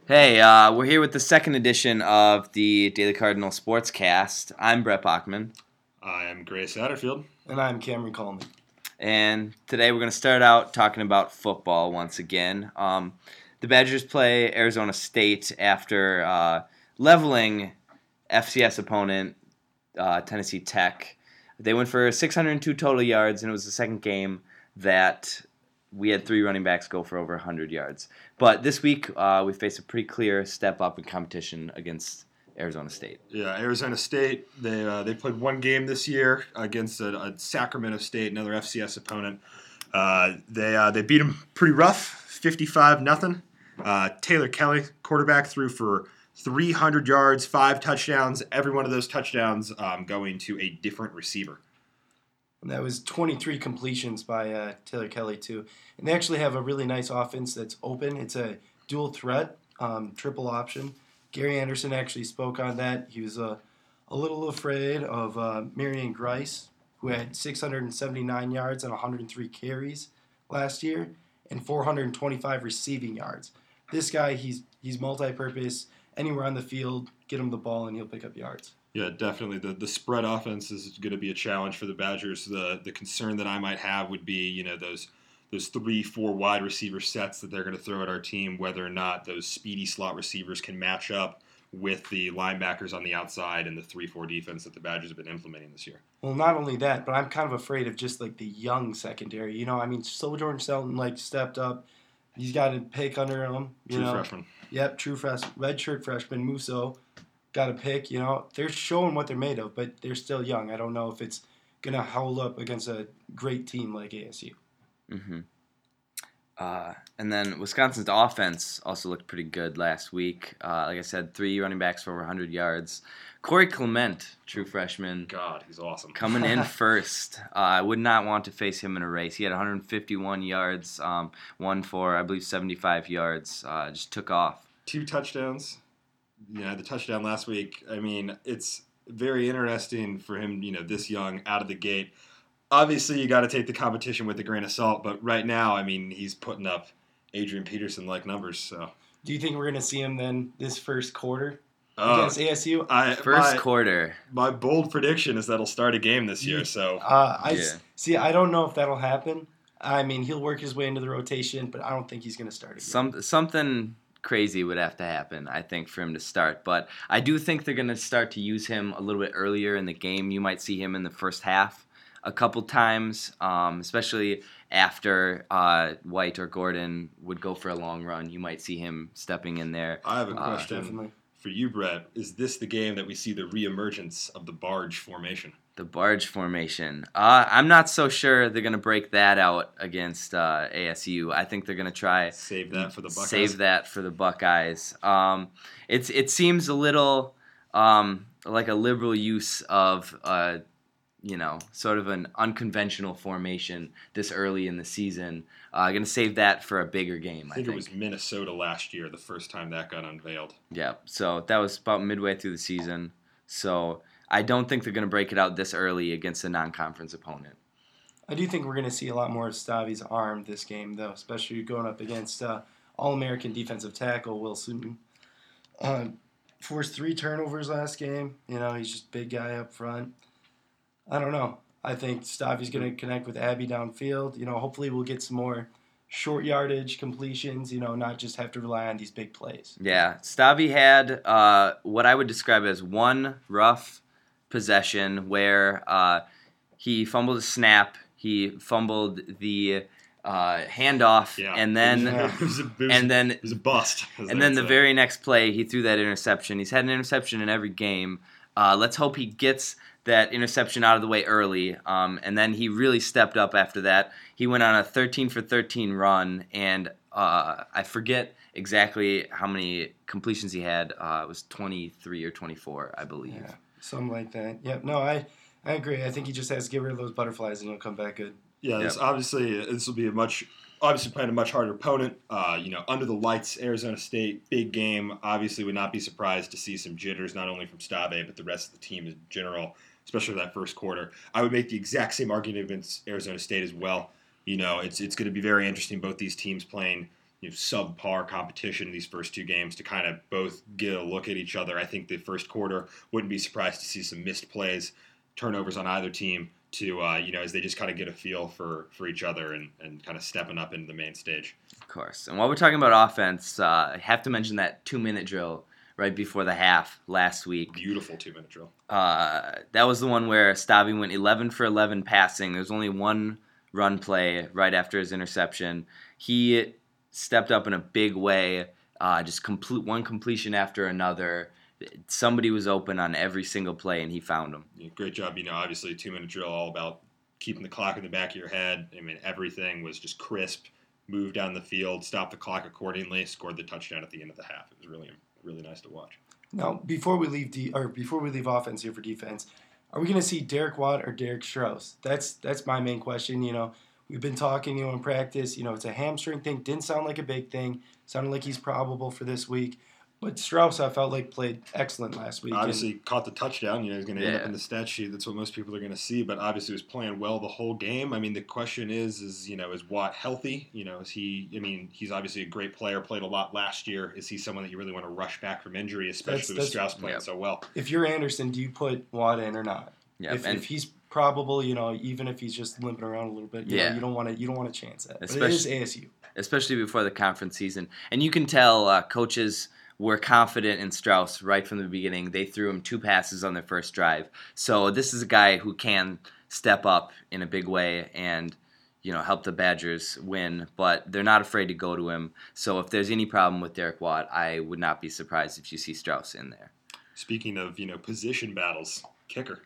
Hey, we're here with the second edition of the Daily Cardinal Sportscast. I'm Brett Bachman. I am Gray Satterfield. And I'm Cameron Coleman. And today we're going to start out talking about football once again. The Badgers play Arizona State after leveling FCS opponent Tennessee Tech. They went for 602 total yards, and it was the second game that we had three running backs go for over 100 yards. But this week, we faced a pretty clear step up in competition against Arizona State. Yeah, Arizona State, they played one game this year against a Sacramento State, another FCS opponent. They beat them pretty rough, 55-0. Taylor Kelly, quarterback, threw for 300 yards, 5 touchdowns, every one of those touchdowns going to a different receiver. And that was 23 completions by Taylor Kelly, too. And they actually have a really nice offense that's open. It's a dual threat, triple option. Gary Anderson actually spoke on that. He was a little afraid of Marion Grice, who had 679 yards and 103 carries last year and 425 receiving yards. This guy, he's multi-purpose. Anywhere on the field, get him the ball, and he'll pick up yards. Yeah, definitely. The spread offense is going to be a challenge for the Badgers. The concern that I might have would be, those 3-4 wide receiver sets that they're going to throw at our team, whether or not those speedy slot receivers can match up with the linebackers on the outside and the 3-4 defense that the Badgers have been implementing this year. Well, not only that, but I'm kind of afraid of just like the young secondary. Sojourn Selton stepped up. He's got a pick under him. True freshman. Yep, true freshman. Redshirt freshman, Musso. Got a pick, they're showing what they're made of, but they're still young. I don't know if it's going to hold up against a great team like ASU. Mm-hmm. And then Wisconsin's offense also looked pretty good last week. Like I said, 3 running backs for over 100 yards. Corey Clement, true freshman. God, he's awesome. Coming in first. I would not want to face him in a race. He had 151 yards, one for, I believe, 75 yards. Just took off. 2 touchdowns. The touchdown last week, it's very interesting for him, this young, out of the gate. Obviously, you got to take the competition with a grain of salt, but right now, he's putting up Adrian Peterson-like numbers. So, do you think we're going to see him then this first quarter against ASU? First quarter. My bold prediction is that he'll start a game this year. So, I don't know if that'll happen. He'll work his way into the rotation, but I don't think he's going to start again. Something crazy would have to happen, I think, for him to start. But I do think they're going to start to use him a little bit earlier in the game. You might see him in the first half a couple times, especially after White or Gordon would go for a long run. You might see him stepping in there. I have a question for you, Brett. Is this the game that we see the reemergence of the barge formation? The barge formation. I'm not so sure they're going to break that out against ASU. I think they're going to try save that for the Buckeyes. It seems a little like a liberal use of sort of an unconventional formation this early in the season. Going to save that for a bigger game. I think it was Minnesota last year, the first time that got unveiled. Yeah, so that was about midway through the season. So I don't think they're going to break it out this early against a non-conference opponent. I do think we're going to see a lot more of Stavi's arm this game, though, especially going up against All-American defensive tackle Will Sutton. Forced 3 turnovers last game. He's just a big guy up front. I don't know. I think Stavi's going to connect with Abby downfield. Hopefully we'll get some more short yardage completions, not just have to rely on these big plays. Yeah, Stavi had what I would describe as one rough possession where he fumbled a snap, he fumbled the handoff, and then it was a bust. And then the very next play, he threw that interception. He's had an interception in every game. Let's hope he gets that interception out of the way early, and then he really stepped up after that. He went on a 13-for-13 run, and I forget exactly how many completions he had. It was 23 or 24, I believe. Yeah, something like that. Yep. No, I agree. I think he just has to get rid of those butterflies, and he'll come back good. Yeah, this will be obviously playing a much harder opponent. Under the lights, Arizona State, big game. Obviously, would not be surprised to see some jitters, not only from Stave, but the rest of the team in general, especially that first quarter. I would make the exact same argument against Arizona State as well. It's going to be very interesting, both these teams playing subpar competition these first two games to kind of both get a look at each other. I think the first quarter, wouldn't be surprised to see some missed plays, turnovers on either team to, as they just kind of get a feel for each other and kind of stepping up into the main stage. Of course. And while we're talking about offense, I have to mention that 2-minute drill right before the half last week. Beautiful 2-minute drill. That was the one where Stavi went 11 for 11 passing. There's only one run play right after his interception. He stepped up in a big way, just one completion after another. Somebody was open on every single play, and he found them. Yeah, great job. Obviously, 2-minute drill, all about keeping the clock in the back of your head. I mean, everything was just crisp. Moved down the field, stopped the clock accordingly, scored the touchdown at the end of the half. It was really nice to watch. Now, before we leave offense here for defense, are we going to see Derek Watt or Derek Strauss? That's my main question. We've been talking, in practice. It's a hamstring thing. Didn't sound like a big thing. Sounded like he's probable for this week. But Strauss, I felt like, played excellent last week. Obviously, caught the touchdown. He's going to end up in the stat sheet. That's what most people are going to see. But obviously, was playing well the whole game. I mean, the question is Watt healthy? Is he? I mean, he's obviously a great player. Played a lot last year. Is he someone that you really want to rush back from injury, especially with Strauss playing so well? If you're Anderson, do you put Watt in or not? Yeah. If he's probable, even if he's just limping around a little bit, you don't want to chance that. But it is ASU, especially before the conference season, and you can tell coaches were confident in Strauss right from the beginning. They threw him 2 passes on their first drive. So this is a guy who can step up in a big way and, help the Badgers win. But they're not afraid to go to him. So if there's any problem with Derek Watt, I would not be surprised if you see Strauss in there. Speaking of, position battles, kicker.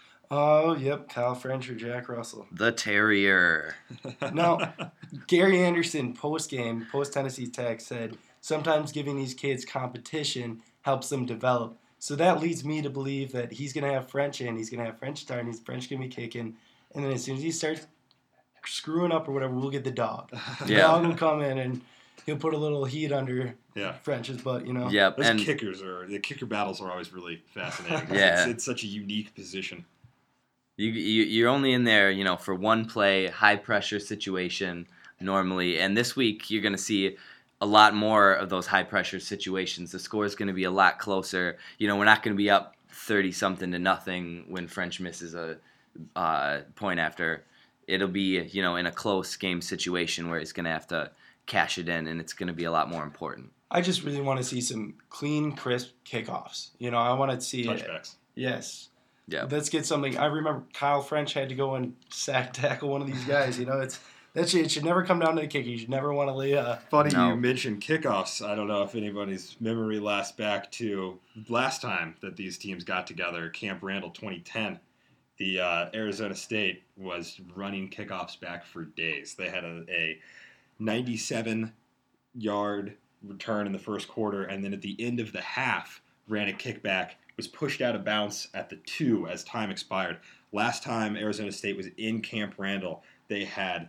Oh, yep, Kyle French or Jack Russell. The Terrier. Now, Gary Anderson, post-Tennessee Tech, said, sometimes giving these kids competition helps them develop. So that leads me to believe that he's going to have French in, he's going to have French starting, French going to be kicking, and then as soon as he starts screwing up or whatever, we'll get the dog. The dog will come in and he'll put a little heat under French's butt, Yep. Those the kicker battles are always really fascinating. It's such a unique position. You're only in there, for one play, high pressure situation normally, and this week you're going to see a lot more of those high-pressure situations. The score is going to be a lot closer. We're not going to be up 30-something to nothing when French misses a point after. It'll be, in a close game situation where he's going to have to cash it in, and it's going to be a lot more important. I just really want to see some clean, crisp kickoffs. I want to see touchbacks. Yes. Yeah. Let's get something. I remember Kyle French had to go and sack tackle one of these guys. It should never come down to the kicker. You should never want to lay Funny you mentioned kickoffs. I don't know if anybody's memory lasts back to last time that these teams got together, Camp Randall 2010. The Arizona State was running kickoffs back for days. They had a 97-yard return in the first quarter, and then at the end of the half, ran a kickback, was pushed out of bounds at the 2 as time expired. Last time Arizona State was in Camp Randall, they had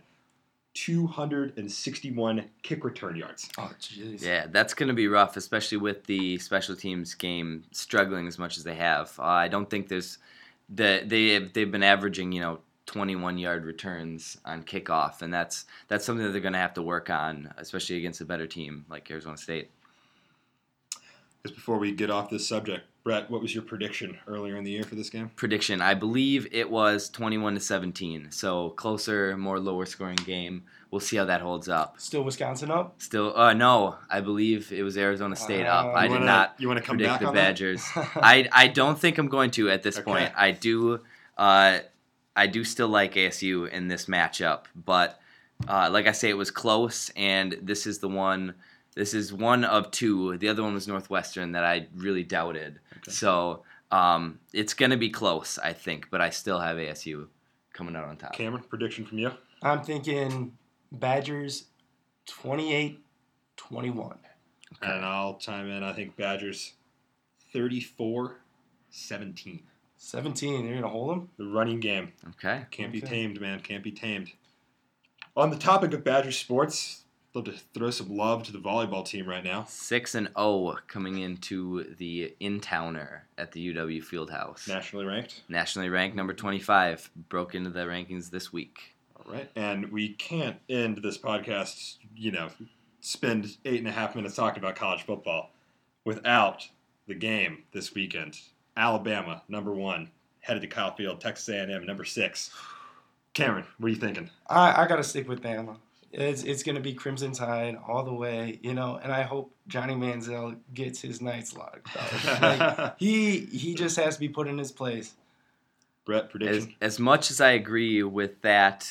261 kick return yards. Oh, jeez. Yeah, that's going to be rough, especially with the special teams game struggling as much as they have. I don't think they've been averaging 21-yard returns on kickoff, and that's something that they're going to have to work on, especially against a better team like Arizona State. Just before we get off this subject, Brett, what was your prediction earlier in the year for this game? Prediction, I believe it was 21-17, so closer, more lower-scoring game. We'll see how that holds up. Still Wisconsin up? Still, no, I believe it was Arizona State up. I did not predict the Badgers. I don't think I'm going to at this point. I do still like ASU in this matchup, but like I say, it was close, and this is the one. This is one of 2. The other one was Northwestern that I really doubted. Okay. So it's going to be close, I think, but I still have ASU coming out on top. Cameron, prediction from you? I'm thinking Badgers 28-21. Okay. And I'll chime in. I think Badgers 34-17. 17. You're going to hold them? The running game. Okay. Can't be tamed, man. Can't be tamed. On the topic of Badgers sports, love to throw some love to the volleyball team right now. 6-0 coming into the in-towner at the UW Fieldhouse. Nationally ranked? Nationally ranked, number 25. Broke into the rankings this week. All right. And we can't end this podcast, spend 8.5 minutes talking about college football without the game this weekend. Alabama, number 1, headed to Kyle Field. Texas A&M, number 6. Cameron, what are you thinking? I got to stick with Bama. It's going to be Crimson Tide all the way, and I hope Johnny Manziel gets his nights logged. Like, he just has to be put in his place. Brett, prediction? As much as I agree with that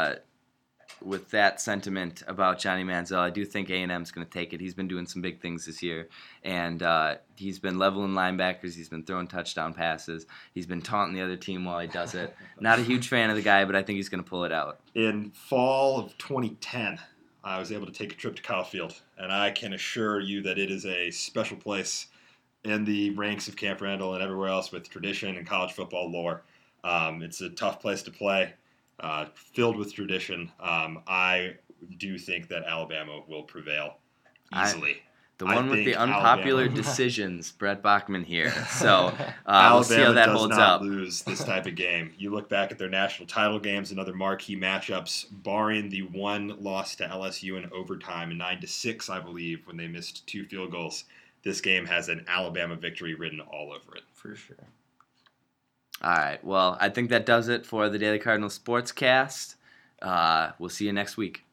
sentiment about Johnny Manziel, I do think A&M's going to take it. He's been doing some big things this year, and he's been leveling linebackers. He's been throwing touchdown passes. He's been taunting the other team while he does it. Not a huge fan of the guy, but I think he's going to pull it out. In fall of 2010, I was able to take a trip to Kyle Field, and I can assure you that it is a special place in the ranks of Camp Randall and everywhere else with tradition and college football lore. It's a tough place to play, filled with tradition. I do think that Alabama will prevail easily. The one with the unpopular decisions, Brett Bachman here. So Alabama we'll see how that holds up. Lose this type of game. You look back at their national title games and other marquee matchups, barring the one loss to LSU in overtime, 9-6, I believe, when they missed 2 field goals. This game has an Alabama victory written all over it. For sure. All right. Well, I think that does it for the Daily Cardinal Sportscast. We'll see you next week.